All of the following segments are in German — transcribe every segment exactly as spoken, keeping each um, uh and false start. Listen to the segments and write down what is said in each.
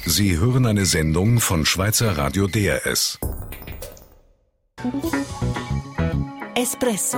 Sie hören eine Sendung von Schweizer Radio D R S. Espresso.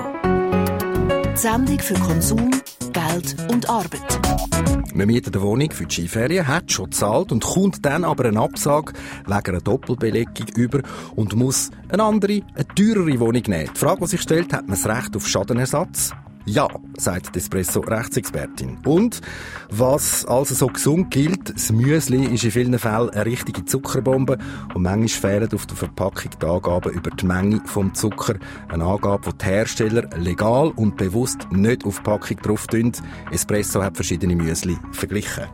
Die Sendung für Konsum, Geld und Arbeit. Man mietet eine Wohnung für die Skiferien, hat schon gezahlt und kommt dann aber eine Absage wegen einer Doppelbelegung über und muss eine andere, eine teurere Wohnung nehmen. Die Frage, die sich stellt, hat man das Recht auf Schadenersatz? Ja, sagt die Espresso-Rechtsexpertin. Und was also so gesund gilt, das Müsli ist in vielen Fällen eine richtige Zuckerbombe und manchmal fehlen auf der Verpackung die Angaben über die Menge vom Zucker. Eine Angabe, die die Hersteller legal und bewusst nicht auf die Packung drauf tun. Espresso hat verschiedene Müsli verglichen.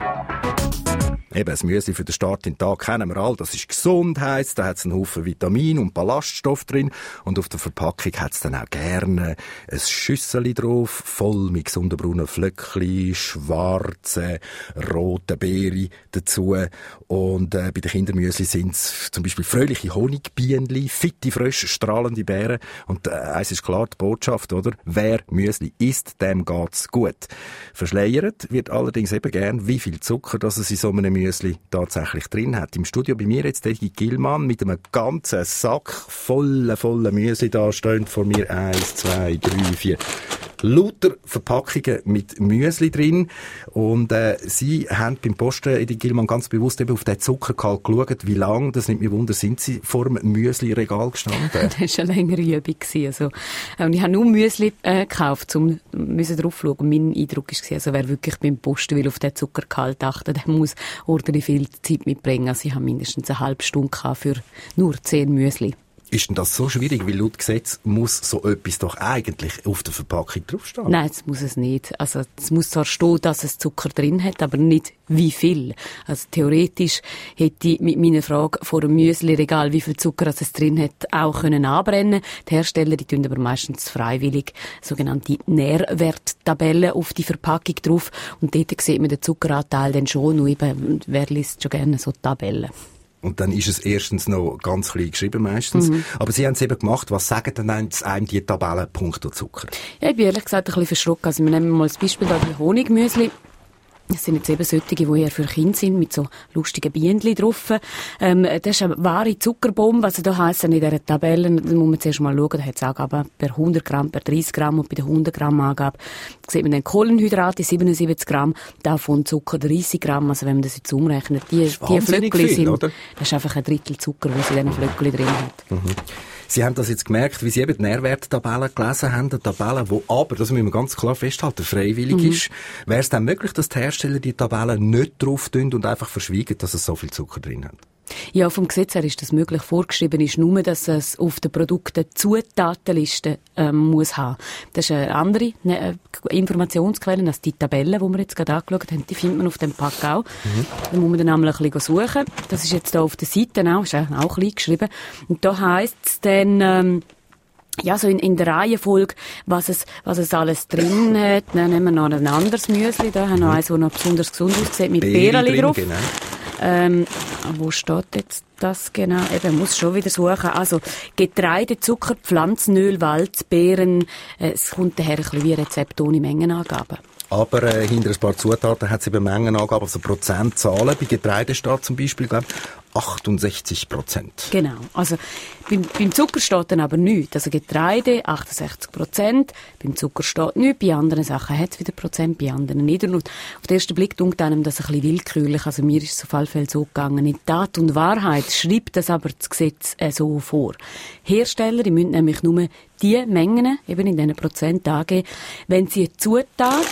Eben, das Müsli für den Start in den Tag kennen wir alle. Das ist gesund, heisst, da hat es einen Haufen Vitamin und Ballaststoff drin. Und auf der Verpackung hat es dann auch gerne ein Schüsseli drauf, voll mit gesunden braunen Flöckchen, schwarzen, roten Beeren dazu. Und äh, bei den Kindermüsli sind es zum Beispiel fröhliche Honigbienchen, fitte Frösche, strahlende Beeren. Und äh, eins ist klar, die Botschaft, oder? Wer Müsli isst, dem geht's gut. Verschleiert wird allerdings eben gern, wie viel Zucker das es in so einem Müsli tatsächlich drin hat. Im Studio bei mir jetzt Edi Gillmann mit einem ganzen Sack voller, voller Müsli da stehen vor mir. Eins, zwei, drei, vier. Lauter Verpackungen mit Müsli drin. Und äh, Sie haben beim Posten, Edi Gillmann, ganz bewusst eben auf den Zuckergehalt geschaut. Wie lange, das nimmt mich wunder, sind Sie vor dem Müsli-Regal gestanden? Das war eine längere Übung. Also, und ich habe nur Müsli äh, gekauft, um drauf zu schauen. Und mein Eindruck war, also, wer wirklich beim Posten will auf den Zuckergehalt achten, der muss ordentlich viel Zeit mitbringen. Also ich habe mindestens eine halbe Stunde für nur zehn Müsli. Ist denn das so schwierig? Weil laut Gesetz muss so etwas doch eigentlich auf der Verpackung draufstehen. Nein, das muss es nicht. Also es muss zwar stehen, dass es Zucker drin hat, aber nicht wie viel. Also theoretisch hätte ich mit meiner Frage vor dem Müsli-Regal, wie viel Zucker es drin hat, auch können anbrennen. Die Hersteller, die tun aber meistens freiwillig sogenannte Nährwerttabellen auf die Verpackung drauf. Und dort sieht man den Zuckeranteil dann schon. Und eben, wer liest schon gerne so Tabellen? Und dann ist es erstens noch ganz klein geschrieben meistens. Mhm. Aber Sie haben es eben gemacht. Was sagen denn einem die Tabellen punkto Zucker? Ja, ich bin ehrlich gesagt ein bisschen verschrocken. Also wir nehmen mal als Beispiel da die Honigmüsli. Das sind jetzt eben solche, die eher für Kinder sind, mit so lustigen Bienchen drauf. Ähm, das ist eine wahre Zuckerbombe. Also da heisst es in dieser Tabelle, da muss man zuerst mal schauen, da hat es Angaben per hundert Gramm, per dreißig Gramm und bei der hundert Gramm Angabe sieht man dann Kohlenhydrate, siebenundsiebzig Gramm, davon Zucker dreißig Gramm. Also wenn man das jetzt umrechnet, die, die Flöckchen sind, oder? Das ist einfach ein Drittel Zucker, was in diesen Flöckchen drin hat. Mhm. Sie haben das jetzt gemerkt, wie Sie eben die Nährwerttabellen gelesen haben, eine Tabelle, die aber, das müssen wir ganz klar festhalten, freiwillig mhm. ist. Wäre es dann möglich, dass die Hersteller die Tabellen nicht drauf tun und einfach verschweigen, dass es so viel Zucker drin hat? Ja, vom Gesetz her ist das möglich. Vorgeschrieben ist nur, dass es auf den Produkten Zutatenliste ähm, muss haben. Das ist eine andere eine Informationsquelle als die Tabelle, die wir jetzt gerade angeschaut haben. Die findet man auf dem Pack auch. Mhm. Da muss man dann einmal ein bisschen suchen. Das ist jetzt hier auf der Seite auch, ist auch klein geschrieben. Und da heisst es dann, ähm, ja, so in, in der Reihenfolge, was es, was es alles drin hat. Dann nehmen wir noch ein anderes Müsli. Da haben wir noch eins, das noch besonders gesund aussieht, mit Beerli drauf. Genau. Ähm, wo steht jetzt das genau? Eben, muss schon wieder suchen. Also, Getreide, Zucker, Pflanzenöl, Wald, Beeren. Äh, es kommt daher ein bisschen wie Rezept ohne Mengenangaben. Aber äh, hinter ein paar Zutaten hat es eben Mengenangaben, also Prozentzahlen. Bei Getreide steht zum Beispiel, glaube ich, achtundsechzig Prozent. Genau. Also beim, beim Zucker steht dann aber nichts. Also Getreide achtundsechzig Prozent, beim Zucker steht nichts, bei anderen Sachen hat es wieder Prozent, bei anderen nicht. Und auf den ersten Blick dunkt einem das ein bisschen willkürlich. Also mir ist es auf alle Fälle so gegangen. In Tat und Wahrheit schreibt das aber das Gesetz äh, so vor. Hersteller, die müssen nämlich nur die Mengen, eben in diesen Prozent angeben, wenn sie eine Zutat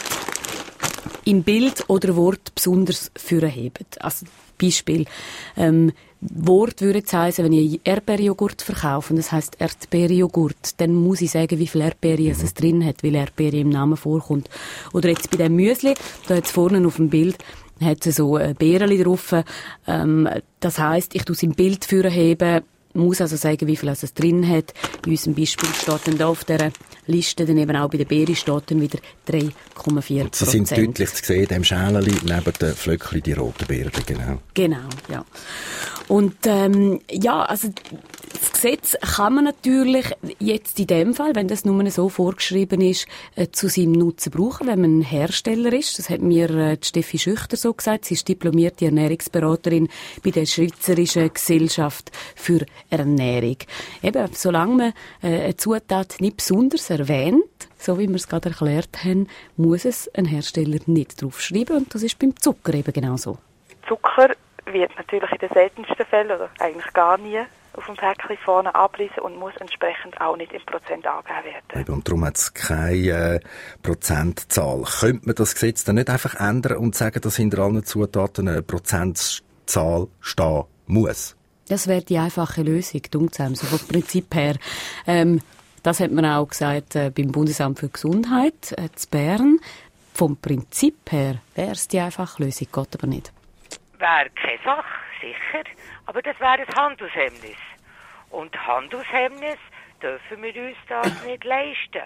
im Bild oder Wort besonders hervorheben. Also Beispiel, ähm, Wort würde es heissen, wenn ich Erdbeerjoghurt verkaufe, das heisst Erdbeerjoghurt, dann muss ich sagen, wie viel Erdbeere mhm. es drin hat, weil Erdbeere im Namen vorkommt. Oder jetzt bei dem Müsli, da hat es vorne auf dem Bild hat es so ein Beerli drauf. Ähm, das heisst, ich tue es im Bild hervorheben, muss also sagen, wie viel es drin hat. Bei unserem Beispiel steht dann da auf dieser Liste, dann eben auch bei der Beere steht dann wieder drei Komma vier Prozent. Sie sind deutlich zu sehen, in dem Schäleli neben den Flöckchen, die roten Beeren, genau. Genau, ja. Und ähm, ja, also das Gesetz kann man natürlich jetzt in dem Fall, wenn das nur so vorgeschrieben ist, äh, zu seinem Nutzen brauchen, wenn man ein Hersteller ist. Das hat mir äh, Steffi Schüchter so gesagt. Sie ist diplomierte Ernährungsberaterin bei der Schweizerischen Gesellschaft für Ernährung. Eben, solange man äh, eine Zutat nicht besonders erwähnt, so wie wir es gerade erklärt haben, muss es ein Hersteller nicht draufschreiben. Und das ist beim Zucker eben genauso. Zucker wird natürlich in den seltensten Fällen oder eigentlich gar nie auf dem Päckchen vorne ablesen und muss entsprechend auch nicht im Prozent angegeben werden. Und darum hat es keine äh, Prozentzahl. Könnte man das Gesetz dann nicht einfach ändern und sagen, dass hinter allen Zutaten eine Prozentzahl stehen muss? Das wäre die einfache Lösung, so vom Prinzip her. Ähm, das hat man auch gesagt äh, beim Bundesamt für Gesundheit äh, in Bern. Vom Prinzip her wäre es die einfache Lösung, geht aber nicht. Wäre keine Sache, sicher, aber das wäre ein Handelshemmnis. Und Handelshemmnis dürfen wir uns das nicht leisten.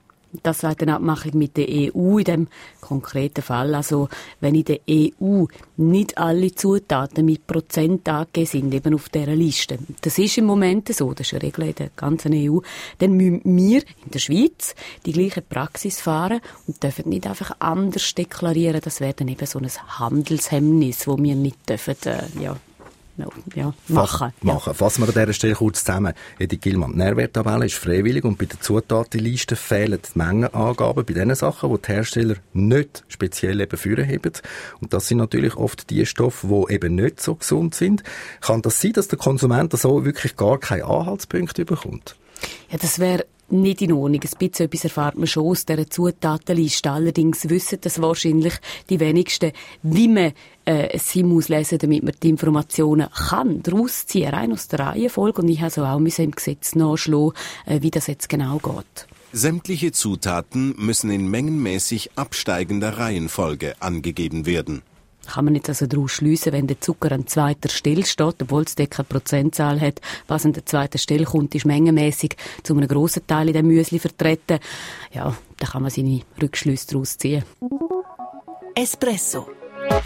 Das sagt eine Abmachung mit der E U in dem konkreten Fall. Also, wenn in der E U nicht alle Zutaten mit Prozent angegeben sind, eben auf dieser Liste. Das ist im Moment so, das ist eine Regel in der ganzen E U. Dann müssen wir in der Schweiz die gleiche Praxis fahren und dürfen nicht einfach anders deklarieren. Das wäre dann eben so ein Handelshemmnis, das wir nicht dürfen, äh, ja, No, ja, machen. Ja. machen. Fassen wir an dieser Stelle kurz zusammen. Edith Gillmann, die Nährwerttabelle ist freiwillig und bei der Zutatenliste fehlen die Mengenangaben bei den Sachen, die die Hersteller nicht speziell eben vorheben. Und das sind natürlich oft die Stoffe, die eben nicht so gesund sind. Kann das sein, dass der Konsument so wirklich gar keine Anhaltspunkte bekommt? Ja, das wäre nicht in Ordnung. Ein bisschen etwas erfahrt man schon aus dieser Zutatenliste. Allerdings wissen das wahrscheinlich die wenigsten, wie man äh, sie muss lesen, damit man die Informationen kann daraus ziehen, rein aus der Reihenfolge. Und ich habe so auch im Gesetz nachschlagen, äh, wie das jetzt genau geht. Sämtliche Zutaten müssen in mengenmäßig absteigender Reihenfolge angegeben werden. Kann man nicht also daraus schliessen, wenn der Zucker an zweiter Stelle steht, obwohl es dort keine Prozentzahl hat, was an der zweiten Stelle kommt, ist mengenmässig zu einem grossen Teil in dem Müsli vertreten. Ja, da kann man seine Rückschlüsse daraus ziehen. Espresso.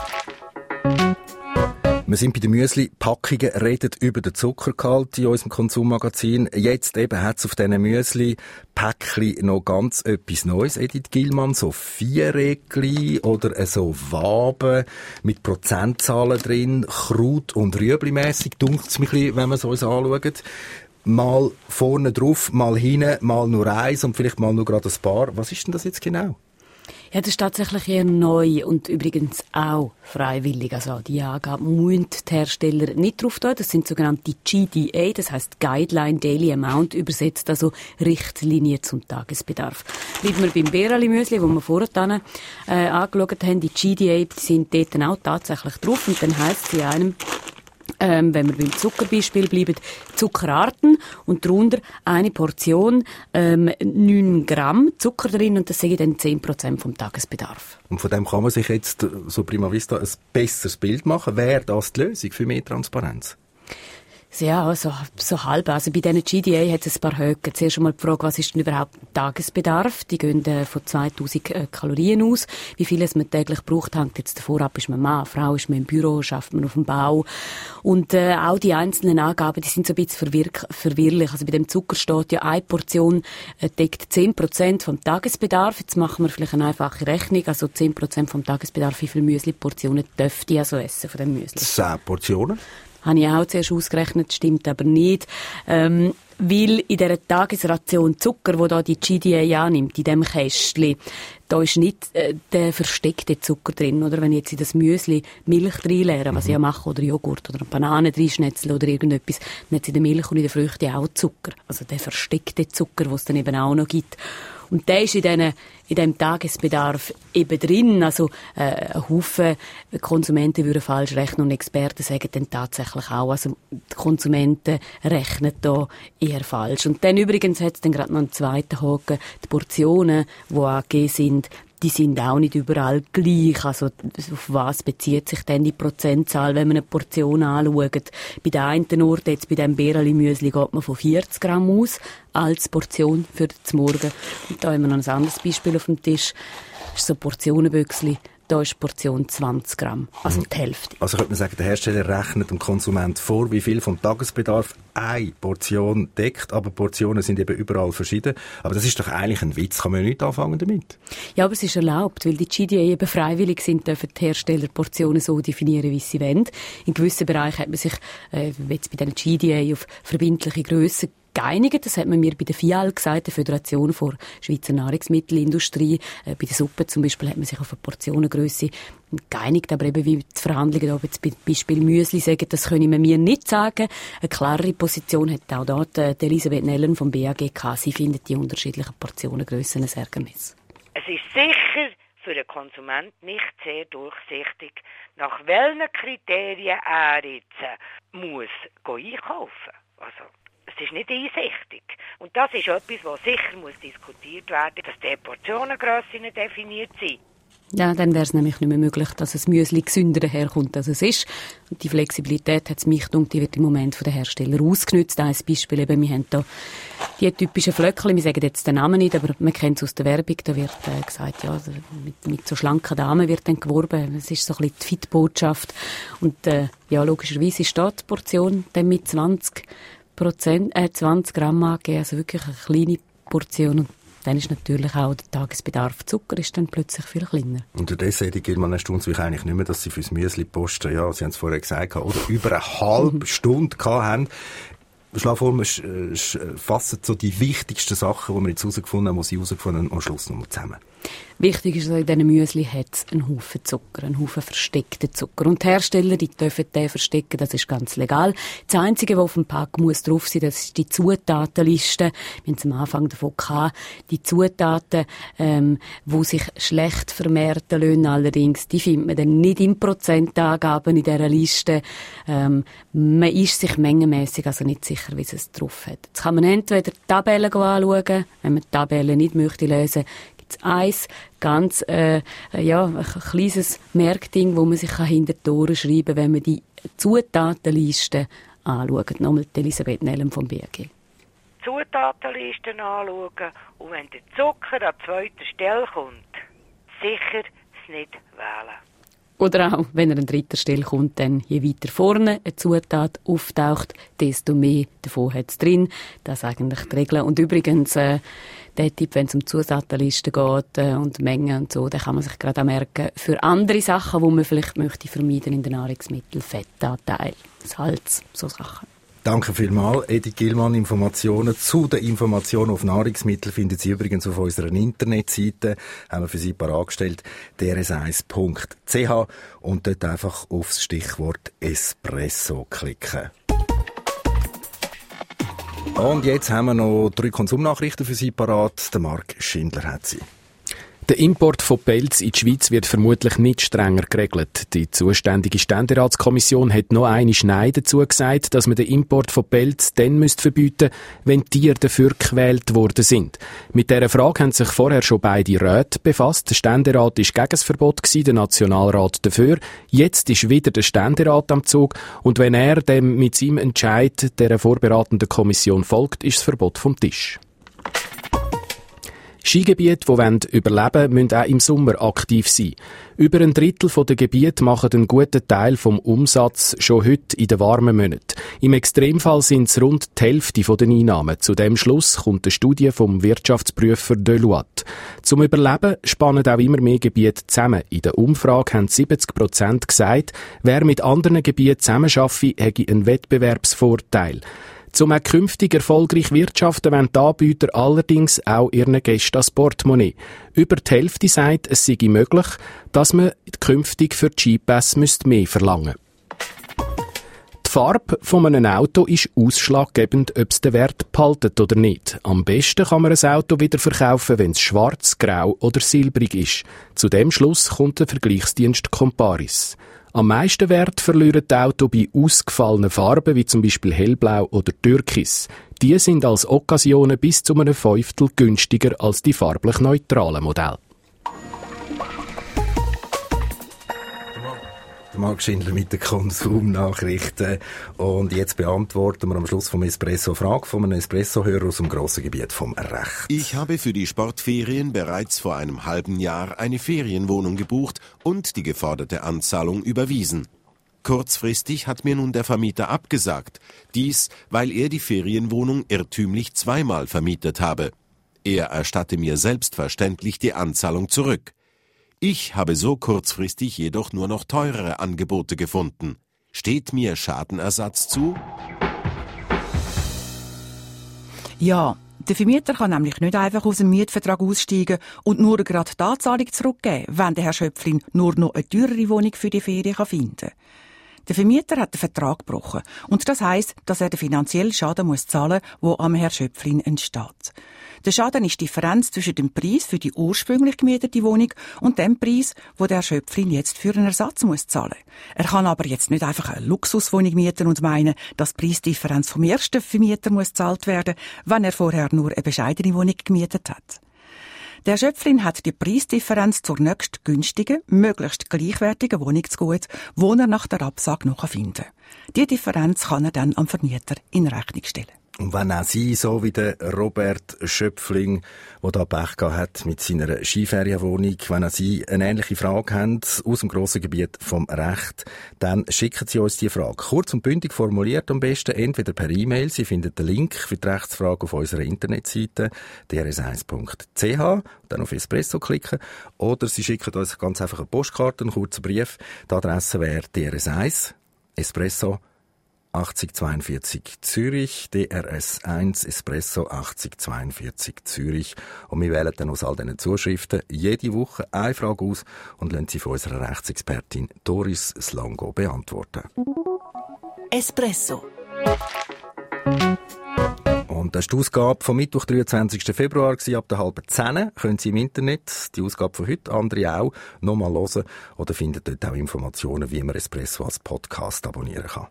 Wir sind bei den Müsli-Packungen, reden über den Zuckergehalt in unserem Konsummagazin. Jetzt eben hat es auf diesen Müsli-Päckchen noch ganz etwas Neues, Edith Gillmann. So Vierrägli oder so Waben mit Prozentzahlen drin, Kraut- und Rüebli-mässig, dunkt es mich ein bisschen, wenn man es uns anschaut. Mal vorne drauf, mal hinten, mal nur eins und vielleicht mal nur gerade ein paar. Was ist denn das jetzt genau? Ja, das ist tatsächlich eher neu und übrigens auch freiwillig. Also die Angaben müssen die Hersteller nicht drauf tun. Das sind sogenannte G D A, das heisst Guideline Daily Amount, übersetzt also Richtlinie zum Tagesbedarf. Bleiben wir beim Berali-Müsli, wo wir vorhin äh, angeschaut haben. Die G D A die sind dort auch tatsächlich drauf und dann heisst es in einem, Ähm, wenn wir beim Zuckerbeispiel bleiben, Zuckerarten und darunter eine Portion, ähm, neun Gramm Zucker drin und das sind dann zehn Prozent vom Tagesbedarf. Und von dem kann man sich jetzt so prima vista ein besseres Bild machen. Wäre das die Lösung für mehr Transparenz? Ja, so, so halb. Also bei diesen G D A hat es ein paar Höcke. Zuerst einmal die Frage, was ist denn überhaupt Tagesbedarf? Die gehen äh, von zweitausend äh, Kalorien aus. Wie viel es man täglich braucht, hängt jetzt davor ab, ist man Mann, Frau, ist man im Büro, schafft man auf dem Bau. Und äh, auch die einzelnen Angaben, die sind so ein bisschen verwirr- verwirrlich. Also bei dem Zucker steht ja, eine Portion äh, deckt zehn Prozent vom Tagesbedarf. Jetzt machen wir vielleicht eine einfache Rechnung. Also zehn Prozent vom Tagesbedarf, wie viele Müsli-Portionen dürfte ich also essen von dem Müsli? zehn Portionen? Habe ich auch zuerst ausgerechnet, stimmt aber nicht. Ähm, weil in dieser Tagesration Zucker, wo da die G D A annimmt, in diesem Kästchen, da ist nicht äh, der versteckte Zucker drin. Oder wenn ich jetzt in das Müsli Milch reinleere, was mhm. ich ja mache, oder Joghurt oder Bananen reinschnetzeln oder irgendetwas, dann hat es in der Milch und in den Früchten auch Zucker. Also der versteckte Zucker, den es dann eben auch noch gibt. Und der ist in diesem in dem Tagesbedarf eben drin. Also äh, ein Haufen Konsumenten würden falsch rechnen und Experten sagen dann tatsächlich auch, also die Konsumenten rechnen da eher falsch. Und dann übrigens hat es dann gerade noch einen zweiten Haken, die Portionen, die angegeben sind, die sind auch nicht überall gleich. Also auf was bezieht sich denn die Prozentzahl, wenn man eine Portion anschaut? Bei den einen Orten, jetzt bei dem Berali-Müsli, geht man von vierzig Gramm aus als Portion für den Morgen. Und da haben wir noch ein anderes Beispiel auf dem Tisch. Das ist so ein Portionenbüchsli. da ist die Portion zwanzig Gramm, also die Hälfte. Also könnte man sagen, der Hersteller rechnet dem Konsument vor, wie viel vom Tagesbedarf eine Portion deckt, aber Portionen sind eben überall verschieden. Aber das ist doch eigentlich ein Witz, kann man ja nicht anfangen damit. Ja, aber es ist erlaubt, weil die G D A eben freiwillig sind, dürfen die Hersteller Portionen so definieren, wie sie wollen. In gewissen Bereichen hat man sich äh, jetzt bei den G D A auf verbindliche Grössen geeinigt. Das hat man mir bei der F I A L gesagt, der Föderation der Schweizer Nahrungsmittelindustrie. Äh, bei der Suppe zum Beispiel hat man sich auf eine Portionengrösse geeinigt, aber eben wie die Verhandlungen da jetzt bei Beispiel Müsli sagen, das können wir mir nicht sagen. Eine klarere Position hat auch dort die Elisabeth Nellen vom B A G gehabt. Sie findet die unterschiedlichen Portionengrössen ein Ärgernis. Es ist sicher für den Konsument nicht sehr durchsichtig, nach welchen Kriterien er jetzt muss einkaufen. Also es ist nicht einsichtig. Und das ist etwas, was sicher muss diskutiert werden, dass die Portionengrössen definiert sind. Ja, dann wäre es nämlich nicht mehr möglich, dass das Müsli gesünder herkommt, als es ist. Und die Flexibilität, hat es mich gedacht, die wird im Moment von den Herstellern ausgenutzt. Ein Beispiel eben, wir haben da die typischen Flöckchen, wir sagen jetzt den Namen nicht, aber man kennt es aus der Werbung, da wird äh, gesagt, ja, mit, mit so schlanken Damen wird dann geworben. Das ist so ein bisschen die Fit-Botschaft. Und äh, ja, logischerweise ist dort die Portion dann mit zwanzig Prozent, äh, zwanzig Gramm angegeben, also wirklich eine kleine Portion. Und dann ist natürlich auch der Tagesbedarf Zucker ist dann plötzlich viel kleiner. Unterdessen, Edi Gillmann, erstaunt mich eigentlich nicht mehr, dass Sie fürs Müsli posten, ja, Sie haben es vorher gesagt, oder über eine halbe Stunde gehabt haben. Schlag vor, wir fassen so die wichtigsten Sachen, die wir jetzt herausgefunden haben, die Sie herausgefunden haben, am Schluss nochmal zusammen. Wichtig ist, dass in diesen Müsli hat es einen Haufen Zucker, einen Haufen versteckten Zucker. Und die Hersteller, die dürfen den verstecken, das ist ganz legal. Das Einzige, was auf dem Pack muss drauf sein, das ist die Zutatenliste. Wir haben es am Anfang davon gehabt, die Zutaten, ähm, die sich schlecht vermehrten lassen, allerdings, die findet man dann nicht in Prozentangaben in dieser Liste. Ähm, man ist sich mengenmässig also nicht sicher, wie es drauf hat. Jetzt kann man entweder die Tabellen anschauen, wenn man die Tabellen nicht möchte lesen, eins ganz äh, ja, ein kleines Merkding, wo man sich hinter die Ohren schreiben kann, wenn man die Zutatenliste anschaut. Nochmal die Elisabeth Nellen vom B A G. Zutatenlisten anschauen und wenn der Zucker an zweiter Stelle kommt, sicher es nicht wählen. Oder auch, wenn er an dritter Stelle kommt, dann je weiter vorne eine Zutat auftaucht, desto mehr davon hat es drin. Das ist eigentlich die Regel. Und übrigens, äh, der Tipp, wenn es um Zutatenlisten geht äh, und Mengen und so, den kann man sich gerade auch merken. Für andere Sachen, die man vielleicht möchte vermeiden in den Nahrungsmitteln, Fettanteil, Salz, so Sachen. Danke vielmals, Edi Gillmann. Informationen zu den Informationen auf Nahrungsmittel finden Sie übrigens auf unserer Internetseite. Haben wir für Sie parat gestellt, d r s eins punkt c h und dort einfach aufs Stichwort Espresso klicken. Und jetzt haben wir noch drei Konsumnachrichten für Sie parat. Der Marc Schindler hat sie. Der Import von Pelz in die Schweiz wird vermutlich nicht strenger geregelt. Die zuständige Ständeratskommission hat noch einmal Nein dazu gesagt, dass man den Import von Pelz dann müsste verbieten, wenn Tiere dafür gewählt worden sind. Mit dieser Frage haben sich vorher schon beide Räte befasst. Der Ständerat war gegen das Verbot, der Nationalrat dafür. Jetzt ist wieder der Ständerat am Zug und wenn er dem mit seinem Entscheid der vorberatenden Kommission folgt, ist das Verbot vom Tisch. Skigebiete, die überleben wollen, müssen auch im Sommer aktiv sein. Über ein Drittel der Gebiete machen einen guten Teil vom Umsatz schon heute in den warmen Monaten. Im Extremfall sind es rund die Hälfte der Einnahmen. Zu dem Schluss kommt eine Studie vom Wirtschaftsprüfer Deloitte. Zum Überleben spannen auch immer mehr Gebiete zusammen. In der Umfrage haben siebzig Prozent gesagt, wer mit anderen Gebieten zusammenarbeitet, hätte einen Wettbewerbsvorteil. Zum auch künftig erfolgreich wirtschaften wollen die Anbieter allerdings auch ihren Gästen das Portemonnaie. Über die Hälfte sagt, es sei möglich, dass man künftig für die Skipässe mehr verlangen müsste. Die Farbe von einem Auto ist ausschlaggebend, ob es den Wert behaltet oder nicht. Am besten kann man ein Auto wieder verkaufen, wenn es schwarz, grau oder silbrig ist. Zu dem Schluss kommt der Vergleichsdienst Comparis. Am meisten Wert verlieren die Autos bei ausgefallenen Farben, wie zum Beispiel hellblau oder türkis. Die sind als Occasionen bis zu einem Fünftel günstiger als die farblich neutralen Modelle. Marc Schindler mit den Konsumnachrichten. Und jetzt beantworten wir am Schluss vom Espresso Frage von einem Espresso-Hörer aus dem grossen Gebiet vom Recht. Ich habe für die Sportferien bereits vor einem halben Jahr eine Ferienwohnung gebucht und die geforderte Anzahlung überwiesen. Kurzfristig hat mir nun der Vermieter abgesagt. Dies, weil er die Ferienwohnung irrtümlich zweimal vermietet habe. Er erstatte mir selbstverständlich die Anzahlung zurück. Ich habe so kurzfristig jedoch nur noch teurere Angebote gefunden. Steht mir Schadenersatz zu? Ja, der Vermieter kann nämlich nicht einfach aus dem Mietvertrag aussteigen und nur gerade die Anzahlung zurückgeben, wenn der Herr Schöpflin nur noch eine teurere Wohnung für die Ferien finden kann. Der Vermieter hat den Vertrag gebrochen und das heisst, dass er den finanziellen Schaden muss zahlen muss, der am Herrn Schöpflin entsteht. Der Schaden ist die Differenz zwischen dem Preis für die ursprünglich gemietete Wohnung und dem Preis, wo der Herr Schöpflin jetzt für einen Ersatz muss zahlen. Er kann aber jetzt nicht einfach eine Luxuswohnung mieten und meinen, dass die Preisdifferenz vom ersten Vermieter muss gezahlt werden, wenn er vorher nur eine bescheidene Wohnung gemietet hat. Der Schöpflin hat die Preisdifferenz zur nächst günstigen, möglichst gleichwertigen Wohnung zu gut, wo er nach der Absage noch finden kann. Die Differenz kann er dann am Vermieter in Rechnung stellen. Und wenn auch Sie, so wie der Robert Schöpfling, der da Pech gehabt hat mit seiner Skiferienwohnung, wenn auch Sie eine ähnliche Frage haben aus dem grossen Gebiet vom Recht, dann schicken Sie uns die Frage. Kurz und bündig formuliert am besten, entweder per E-Mail, Sie finden den Link für die Rechtsfrage auf unserer Internetseite d r s eins punkt c h, dann auf Espresso klicken, oder Sie schicken uns ganz einfach eine Postkarte, einen kurzen Brief. Die Adresse wäre D R S eins, Espresso, achtzig zweiundvierzig Zürich, D R S eins Espresso achtzig zweiundvierzig Zürich. Und wir wählen dann aus all diesen Zuschriften jede Woche eine Frage aus und lassen sie von unserer Rechtsexpertin Doris Slongo beantworten. Espresso. Und das war die Ausgabe vom Mittwoch, dreiundzwanzigsten Februar, ab der halben zehn. Können Sie im Internet die Ausgabe von heute, andere auch, nochmal hören oder finden dort auch Informationen, wie man Espresso als Podcast abonnieren kann.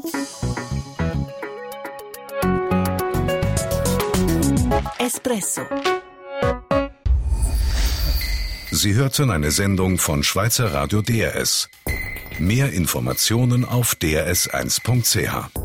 Espresso. Sie hörten eine Sendung von Schweizer Radio D R S. Mehr Informationen auf d r s eins punkt c h.